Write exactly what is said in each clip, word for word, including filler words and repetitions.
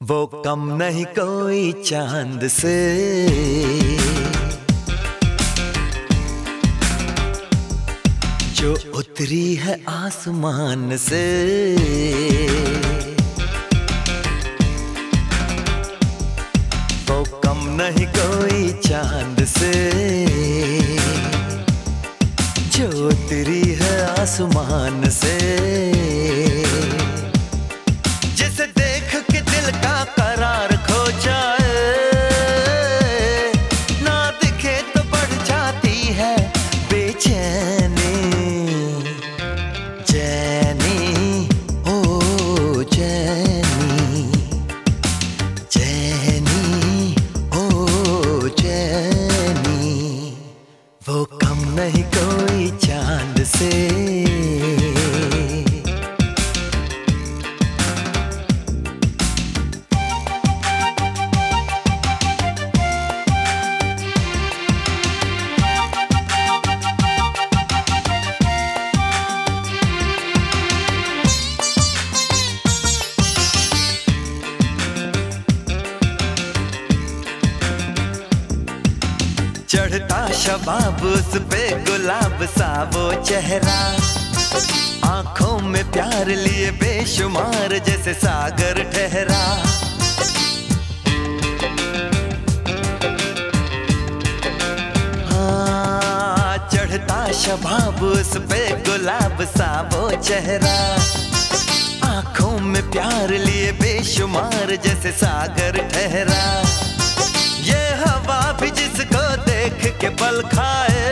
वो कम नहीं कोई चांद से, जो उतरी है आसमान से। वो कम नहीं कोई चांद से, जो उतरी है आसमान से। जिसे देख के दिल का करार खो जाए, ना दिखे तो बढ़ जाती है बेचैनी। चैनी ओ चैनी, चैनी ओ चैनी। वो कम नहीं कोई चांद से। चढ़ता शबाब उस पे गुलाब सा वो चेहरा, आंखों में प्यार लिए बेशुमार जैसे सागर ठहरा। हाँ, चढ़ता शबाब उस पे गुलाब सा वो चेहरा, आंखों में प्यार लिए बेशुमार जैसे सागर ठहरा। ये हवा भी जिसको देख के पल खाए,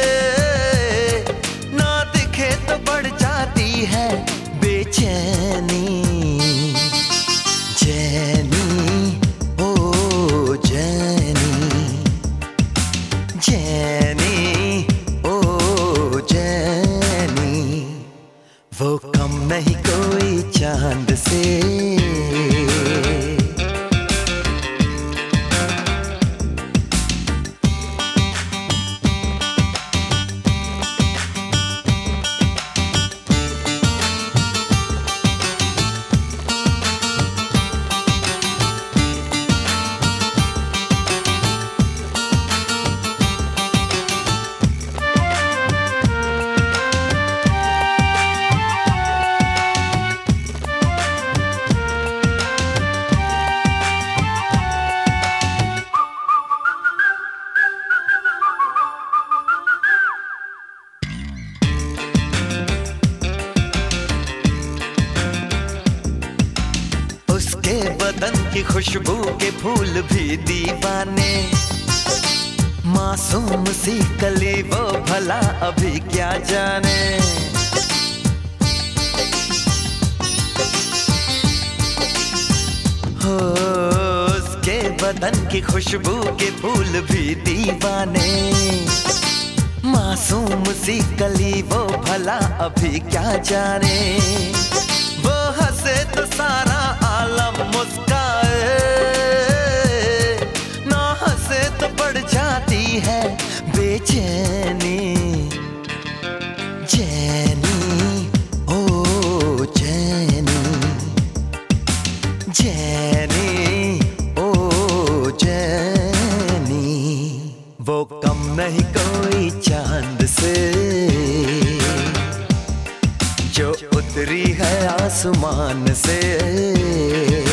ना दिखे तो बढ़ जाती है बेचैनी। चैनी ओ चैनी, चैनी ओ चैनी। वो कम नहीं कोई चांद से। उसके बदन की खुशबू के फूल भी दीवाने, मासूम सी कली वो भला अभी क्या जाने। हो उसके बदन की खुशबू के फूल भी दीवाने, मासूम सी कली वो भला अभी क्या जाने। वो हंसे तो सारा आलम मुस्काए, ना हंसे तो बढ़ जाती है बेचैनी। चैनी ओ चैनी, चैनी ओ चैनी। वो कम नहीं कोई चांद से, जो उतरी है आसमान से।